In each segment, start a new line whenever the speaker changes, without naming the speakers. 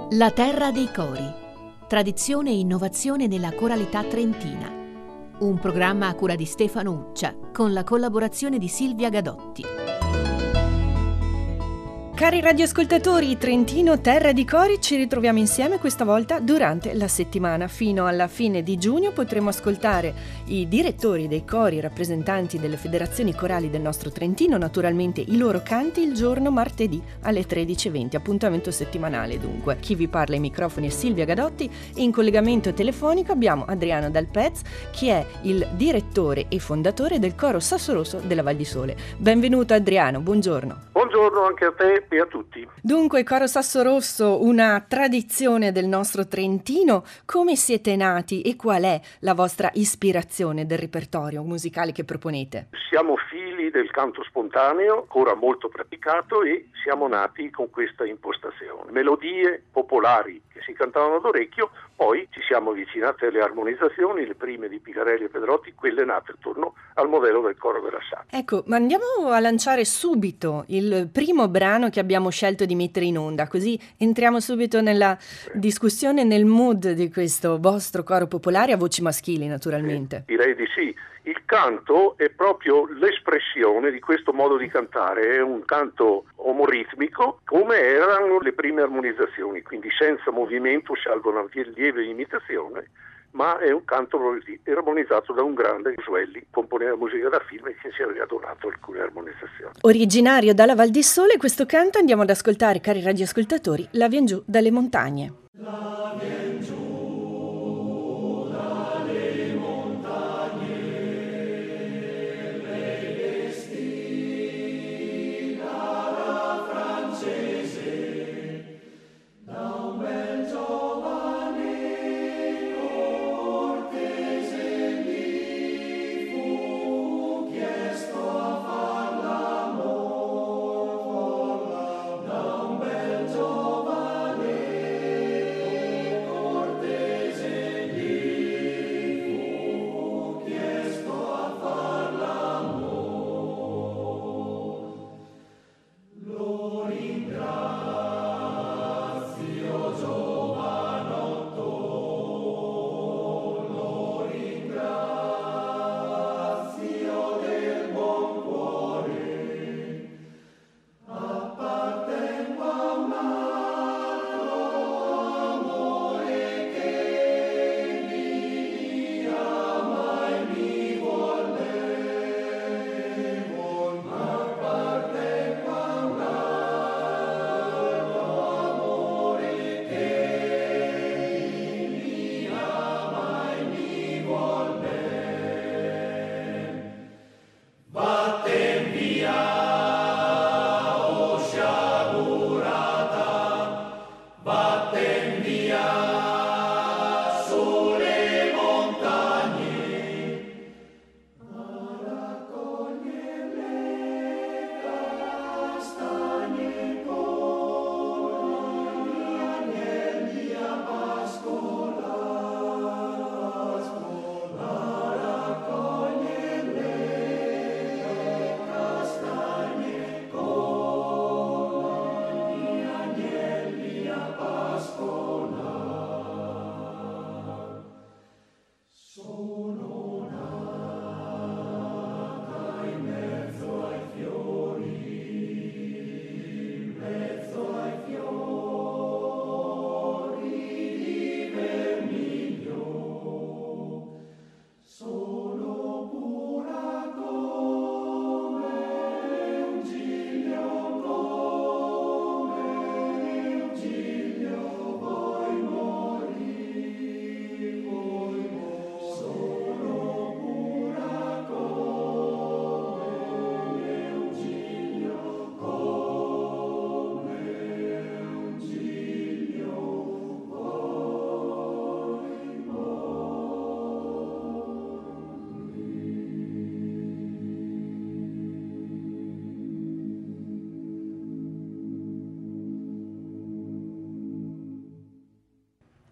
La terra dei cori. Tradizione e innovazione nella coralità trentina. Un programma a cura di Stefano Uccia con la collaborazione di Silvia Gadotti.
Cari radioascoltatori, Trentino Terra di Cori, ci ritroviamo insieme questa volta durante la settimana. Fino alla fine di giugno potremo ascoltare i direttori dei cori, i rappresentanti delle federazioni corali del nostro Trentino, naturalmente i loro canti il giorno martedì alle 13:20, appuntamento settimanale dunque. Chi vi parla ai microfoni è Silvia Gadotti e in collegamento telefonico abbiamo Adriano Dal Pez, che è il direttore e fondatore del coro Sassorosso della Val di Sole. Benvenuto Adriano, buongiorno.
Buongiorno anche a te e a tutti.
Dunque, Coro Sassorosso, una tradizione del nostro Trentino. Come siete nati e qual è la vostra ispirazione del repertorio musicale che proponete?
Siamo figli del canto spontaneo, ancora molto praticato, e siamo nati con questa impostazione. Melodie popolari che si cantavano d'orecchio, poi ci siamo avvicinati alle armonizzazioni, le prime di Picarelli e Pedrotti, quelle nate attorno al modello del coro della Sala.
Ecco, ma andiamo a lanciare subito il primo brano che abbiamo scelto di mettere in onda, così entriamo subito nella discussione, nel mood di questo vostro coro popolare a voci maschili, naturalmente.
Direi di sì. Il canto è proprio l'espressione di questo modo di cantare, è un canto omoritmico come erano le prime armonizzazioni, quindi senza movimento, salvo una lieve imitazione, ma è un canto armonizzato da un grande Suelli, componeva musica da film e che ci aveva donato alcune armonizzazioni.
Originario dalla Val di Sole, questo canto andiamo ad ascoltare, cari radioascoltatori, La vien giù dalle montagne.
La vien giù.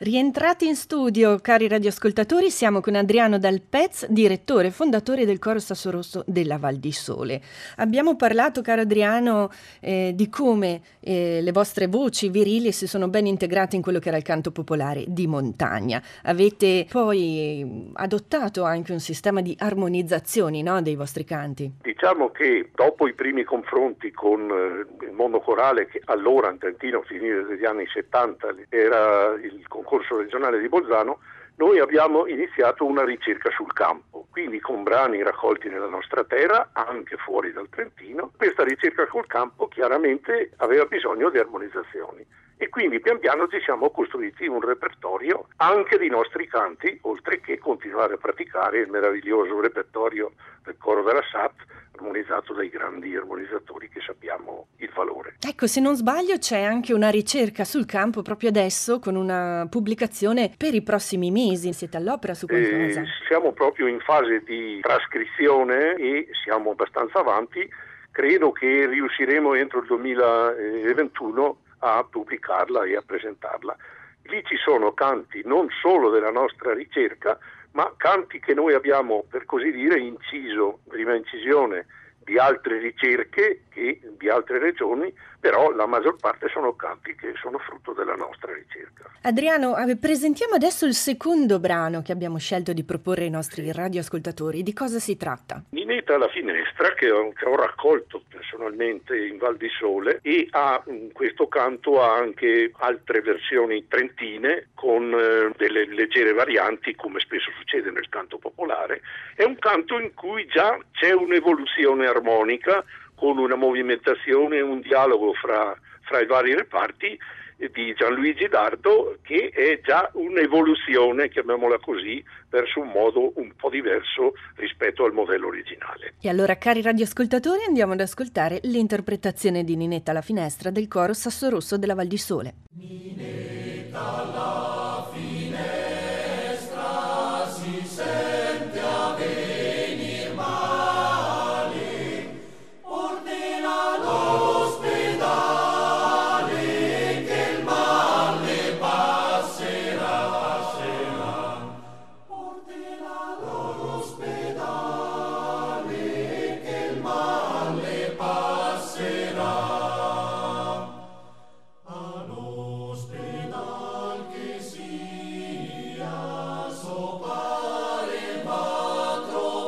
Rientrati in studio, cari radioascoltatori, siamo con Adriano Dal Pez, direttore e fondatore del Coro Sasso Rosso della Val di Sole. Abbiamo parlato, caro Adriano, di come le vostre voci virili si sono ben integrate in quello che era il canto popolare di montagna. Avete poi adottato anche un sistema di armonizzazioni, no, dei vostri canti.
Diciamo che dopo i primi confronti con il mondo corale, che allora in Trentino, a finire degli anni 70, era il concorso regionale di Bolzano, noi abbiamo iniziato una ricerca sul campo, quindi con brani raccolti nella nostra terra, anche fuori dal Trentino. Questa ricerca col campo chiaramente aveva bisogno di armonizzazioni e quindi pian piano ci siamo costruiti un repertorio anche di nostri canti, oltre che continuare a praticare il meraviglioso repertorio del coro della SAT, armonizzato dai grandi armonizzatori che sappiamo il valore.
Ecco, se non sbaglio c'è anche una ricerca sul campo proprio adesso con una pubblicazione per i prossimi mesi. Siete all'opera su qualcosa?
Siamo proprio in fase di trascrizione e siamo abbastanza avanti. Credo che riusciremo entro il 2021 a pubblicarla e a presentarla. Lì ci sono canti non solo della nostra ricerca, ma canti che noi abbiamo, per così dire, inciso, prima incisione di altre ricerche e di altre regioni, però la maggior parte sono canti che sono frutto della nostra ricerca.
Adriano, presentiamo adesso il secondo brano che abbiamo scelto di proporre ai nostri radioascoltatori. Di cosa si tratta?
Ninetta alla finestra, che ho raccolto personalmente in Val di Sole, e questo canto ha anche altre versioni trentine con delle leggere varianti, come spesso succede nel canto popolare. È un canto in cui già c'è un'evoluzione armonica, con una movimentazione e un dialogo fra i vari reparti di Gianluigi Dardo, che è già un'evoluzione, chiamiamola così, verso un modo un po' diverso rispetto al modello originale.
E allora, cari radioascoltatori, andiamo ad ascoltare l'interpretazione di Ninetta alla finestra del coro Sasso Rosso della Val di Sole.
Ninetta alla finestra si sente a venir male, ordina all'ospedale che il mal le passerà, ordina all'ospedale che il mal le passerà. All'ospedal che sia, so pare va a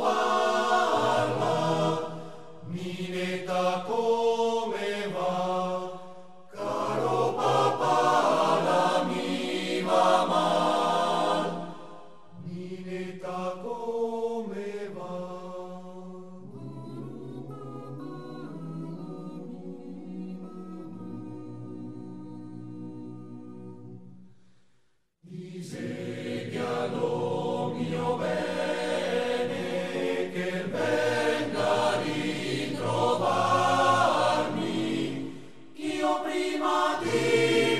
trovarla. Ninetta come va? Caro papà, la mi va mal. Ninetta come va? Diseghialo mio bene che venga a ritrovarmi, ch'io prima di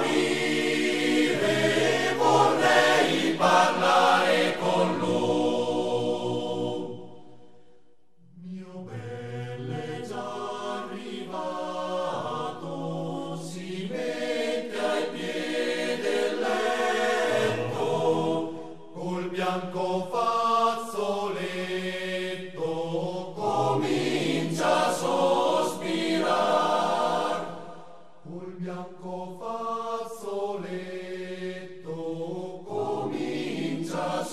morire vorrei parlare con lui. Mio belle già arrivato, si mette ai piedi del letto, col bianco fazzoletto comincia a sospirar. Col bianco fazzoletto comincia a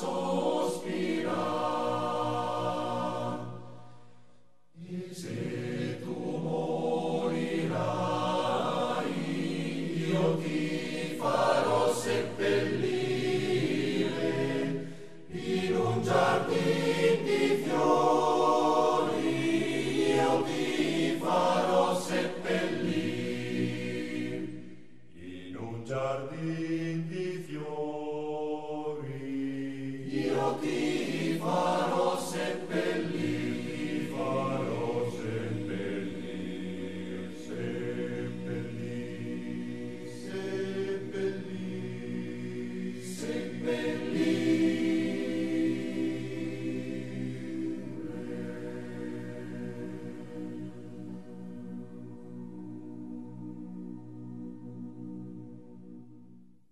sospirar. E se tu morirai, io ti farò seppellire in un giardin di fiori, io ti farò seppellire.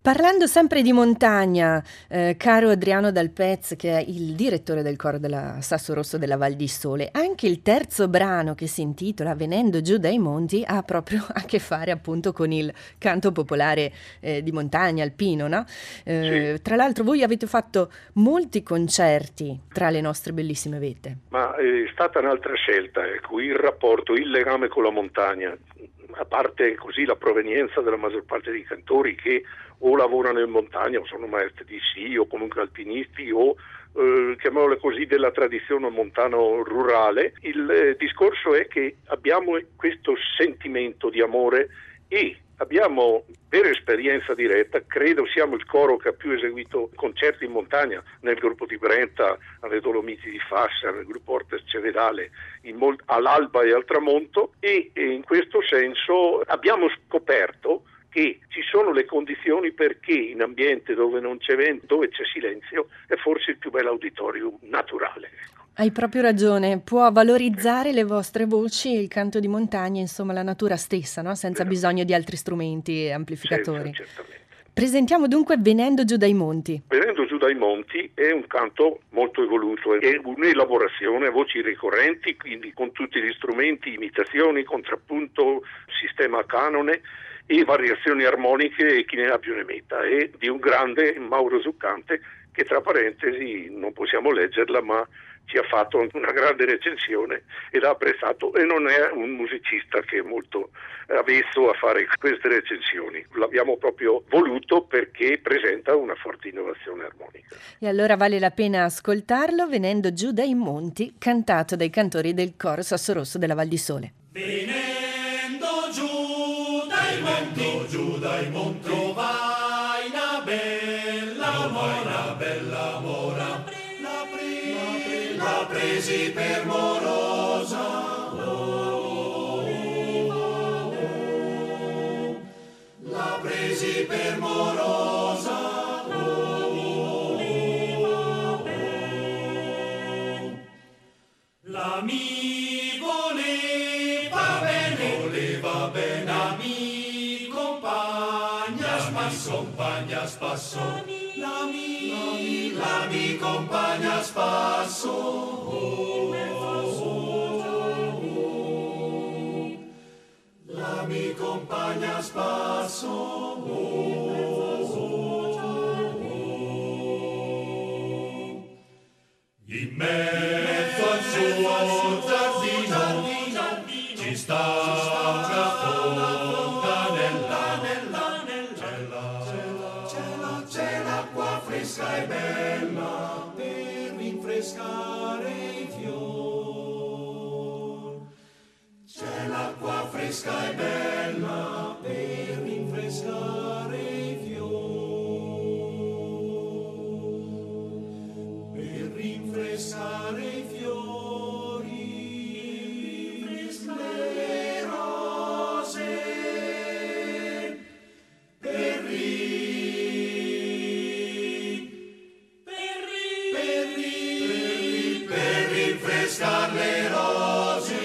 Parlando sempre di montagna, caro Adriano Dal Pez, che è il direttore del coro della Sasso Rosso della Val di Sole, anche il terzo brano, che si intitola Venendo giù dai monti, ha proprio a che fare appunto con il canto popolare di montagna, alpino, no?
Sì.
Tra l'altro voi avete fatto molti concerti tra le nostre bellissime vette.
Ma è stata un'altra scelta, ecco, il rapporto, il legame con la montagna, a parte così la provenienza della maggior parte dei cantori che o lavorano in montagna o sono maestri di sci o comunque alpinisti o chiamiamole così della tradizione montano-rurale. Il discorso è che abbiamo questo sentimento di amore e abbiamo, per esperienza diretta, credo siamo il coro che ha più eseguito concerti in montagna nel gruppo di Brenta, alle Dolomiti di Fassa, nel gruppo Ortes Cevedale, all'alba e al tramonto, e in questo senso abbiamo scoperto che ci sono le condizioni perché in ambiente dove non c'è vento, dove c'è silenzio, è forse il più bel auditorio naturale.
Hai proprio ragione, può valorizzare le vostre voci, il canto di montagna, insomma la natura stessa, no? Senza bisogno di altri strumenti e amplificatori.
Certamente.
Presentiamo dunque Venendo giù dai monti.
Venendo giù dai monti è un canto molto evoluto, è un'elaborazione a voci ricorrenti, quindi con tutti gli strumenti, imitazioni, contrappunto, sistema a canone e variazioni armoniche e chi ne ha più ne metta, e di un grande Mauro Zuccante che, tra parentesi, non possiamo leggerla, ma ci ha fatto una grande recensione e l'ha apprezzato, e non è un musicista che è molto avvezzo a fare queste recensioni. L'abbiamo proprio voluto perché presenta una forte innovazione armonica.
E allora vale la pena ascoltarlo, Venendo giù dai monti, cantato dai cantori del coro Sasso Rosso della Val di Sole.
Venendo giù dai monti, trovai una bella mora, la presi per morosa, la presi per morosa, la mi voleva bene, la mi compagna a spasso, la mi compagna a spasso, la mi compagna a spasso, in mezzo al suo giardino ci sta una fontanella, c'è l'acqua fresca e bella per rinfrescare i fior. C'è l'acqua fresca e bella per rinfrescare i fior. Per rinfrescare i fiori, le rose, per rinfrescar le rose,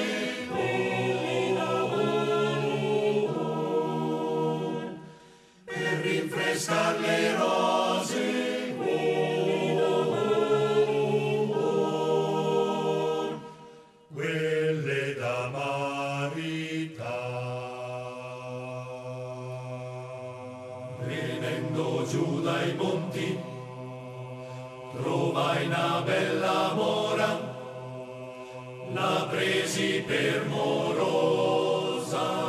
per rinfrescar le rose, quelle da marità. Venendo giù dai monti trovai una bella mora, la presi per morosa.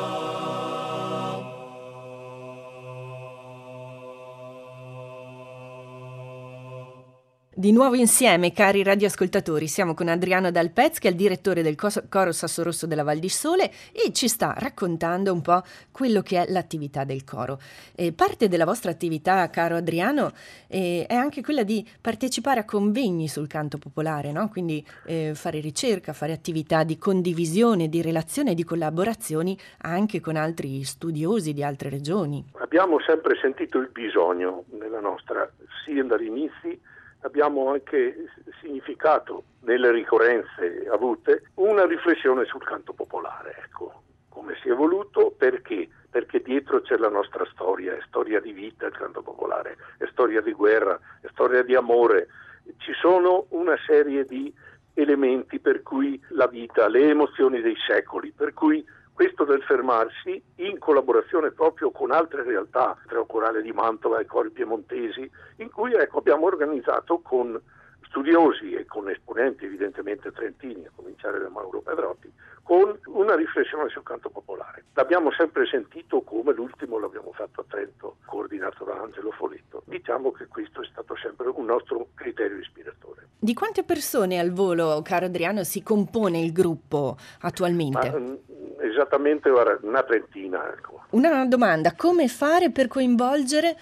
Di nuovo insieme, cari radioascoltatori, siamo con Adriano Dal Pez, che è il direttore del coro Sasso Rosso della Val di Sole, e ci sta raccontando un po' quello che è l'attività del coro. Parte della vostra attività, caro Adriano, è anche quella di partecipare a convegni sul canto popolare, no? Quindi fare ricerca, fare attività di condivisione, di relazione e di collaborazioni anche con altri studiosi di altre regioni.
Abbiamo sempre sentito il bisogno nella nostra, sia dagli inizi. Abbiamo anche significato nelle ricorrenze avute una riflessione sul canto popolare, ecco, come si è voluto, perché perché dietro c'è la nostra storia, è storia di vita il canto popolare, è storia di guerra, è storia di amore. Ci sono una serie di elementi per cui la vita, le emozioni dei secoli, per cui questo del fermarsi, in collaborazione proprio con altre realtà, tra il Corale di Mantova e i Cori Piemontesi, in cui abbiamo organizzato con studiosi e con esponenti evidentemente trentini, a cominciare da Mauro Pedrotti, con una riflessione sul canto popolare. L'abbiamo sempre sentito, come l'ultimo l'abbiamo fatto a Trento, coordinato da Angelo Foletto. Diciamo che questo è stato sempre un nostro criterio ispiratore.
Di quante persone al volo, caro Adriano, si compone il gruppo attualmente?
Esattamente una trentina. Ecco.
Una domanda, come fare per coinvolgere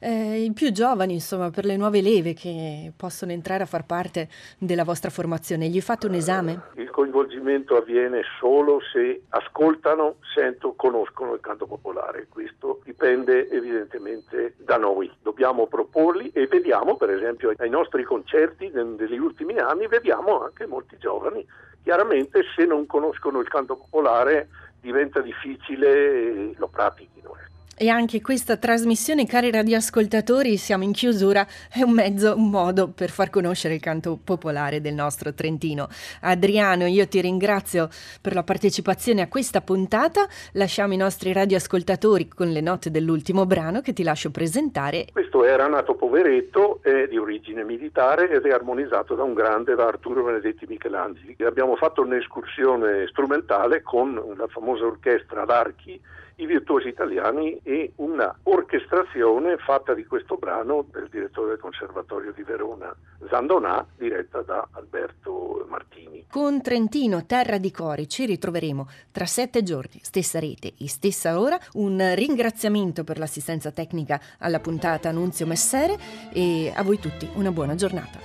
i più giovani, insomma, per le nuove leve che possono entrare a far parte della vostra formazione? Gli fate un esame?
Il coinvolgimento avviene solo se ascoltano, conoscono il canto popolare. Questo dipende evidentemente da noi. Dobbiamo proporli e vediamo, per esempio, ai nostri concerti degli ultimi anni, vediamo anche molti giovani. Chiaramente se non conoscono il canto popolare diventa difficile lo pratichino.
E anche questa trasmissione, cari radioascoltatori, siamo in chiusura, è un modo per far conoscere il canto popolare del nostro Trentino. Adriano, io ti ringrazio per la partecipazione a questa puntata. Lasciamo i nostri radioascoltatori con le note dell'ultimo brano che ti lascio presentare.
Questo era Nato Poveretto, è di origine militare ed è armonizzato da un grande, da Arturo Benedetti Michelangeli. Abbiamo fatto un'escursione strumentale con la famosa orchestra ad archi, i virtuosi italiani e una orchestrazione fatta di questo brano del direttore del Conservatorio di Verona, Zandonà, diretta da Alberto Martini.
Con Trentino, terra di cori, ci ritroveremo tra 7 giorni, stessa rete e stessa ora. Un ringraziamento per l'assistenza tecnica alla puntata Nunzio Messere e a voi tutti una buona giornata.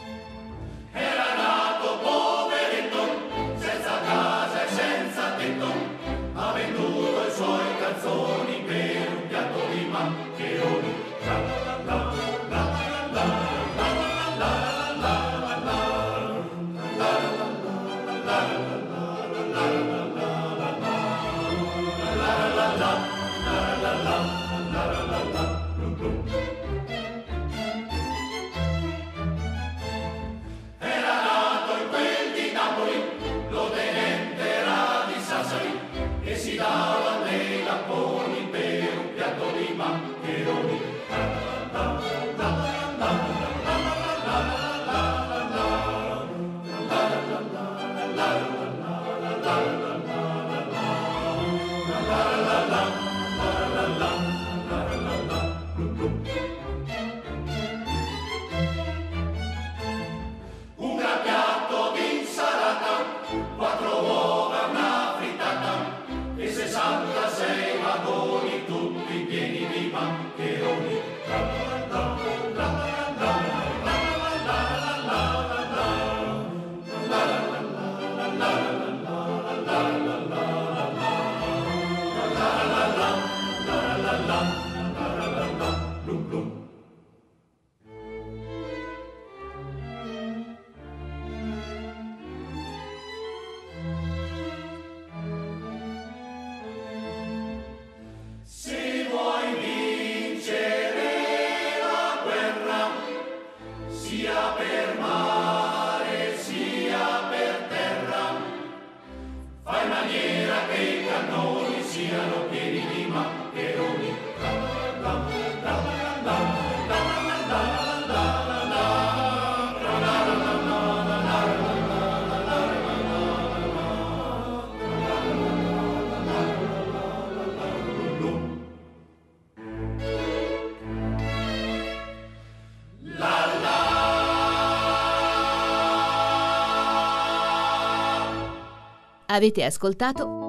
Avete ascoltato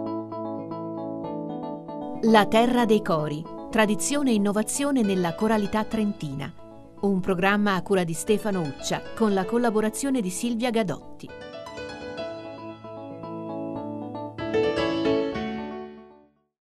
La Terra dei Cori, tradizione e innovazione nella coralità trentina, un programma a cura di Stefano Uccia con la collaborazione di Silvia Gadotti.